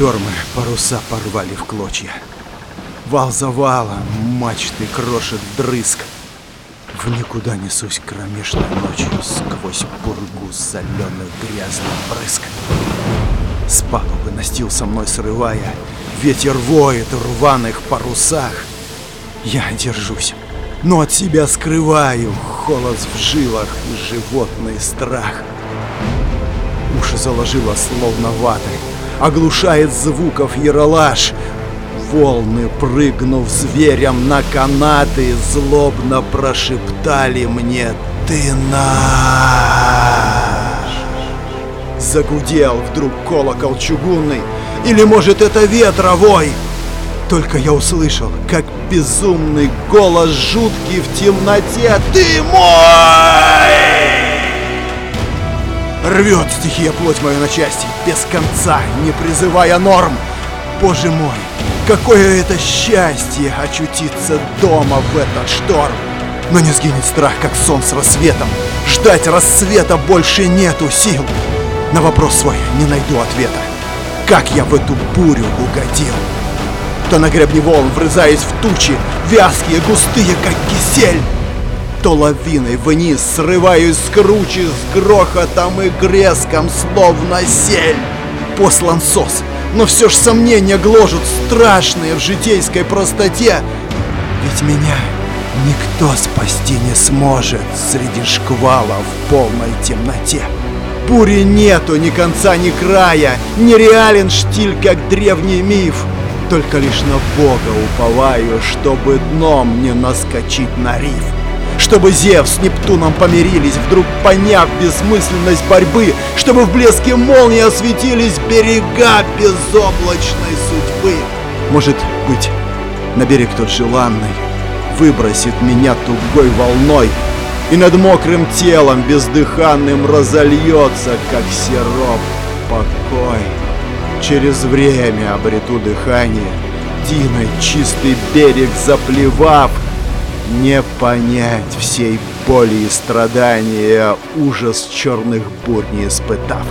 Штормы паруса порвали в клочья. Вал за валом мачты крошит вдрызг. В никуда несусь кромешной ночью сквозь пургу соленых грязных брызг. С палубы настил со мной срывая, ветер воет в рваных парусах. Я держусь, но от себя скрываю холод в жилах и животный страх. Уши заложило словно ватой, оглушает звуков яролаж. Волны, прыгнув зверем на канаты, злобно прошептали мне: «Ты наш!» Загудел вдруг колокол чугунный, или, может, это ветровой? Только я услышал, как безумный голос жуткий в темноте: «Ты мой!» Рвет стихия плоть мою на части, без конца, не призывая норм. Боже мой, какое это счастье очутиться дома в этот шторм! Но не сгинет страх, как сон с рассветом. Ждать рассвета больше нету сил. На вопрос свой не найду ответа. Как я в эту бурю угодил? То на гребне волн врезаюсь в тучи, вязкие, густые, как кисель, то лавиной вниз срываюсь с кручи, с грохотом и греском, словно сель. Послан сос, но все ж сомнения гложут, страшные в житейской простоте. Ведь меня никто спасти не сможет среди шквалов в полной темноте. Бури нету ни конца, ни края, нереален штиль, как древний миф. Только лишь на Бога уповаю, чтобы дном не наскочить на риф. Чтобы Зевс с Нептуном помирились, вдруг поняв бессмысленность борьбы, чтобы в блеске молнии осветились берега безоблачной судьбы. Может быть, на берег тот желанный выбросит меня тугой волной, и над мокрым телом бездыханным разольется, как сироп, покой. Через время обрету дыхание, тиной чистый берег заплевав, не понять всей боли и страдания, ужас черных бурь не испытав.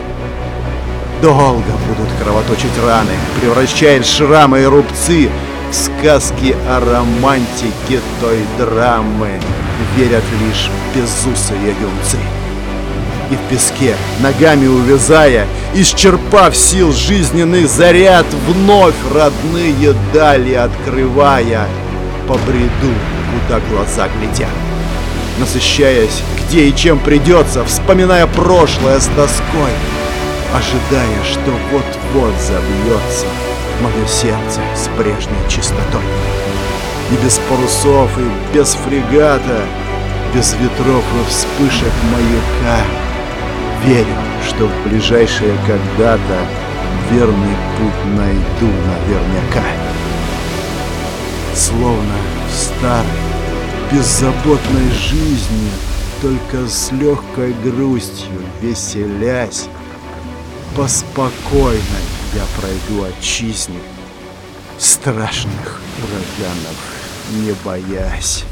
Долго будут кровоточить раны, превращая шрамы и рубцы в сказки о романтике той драмы. Верят лишь безусые юнцы. И в песке, ногами увязая, исчерпав сил жизненных заряд, вновь родные дали открывая, побреду, куда глаза глядят. Насыщаясь, где и чем придется, вспоминая прошлое с тоской, ожидая, что вот-вот забьется мое сердце с прежней чистотой. И без парусов, и без фрегата, без ветров и вспышек маяка, верю, что в ближайшее когда-то верный путь найду наверняка. Словно в старой, беззаботной жизни, только с легкой грустью веселясь, по спокойной я пройду отчизне, страшных ураганов не боясь.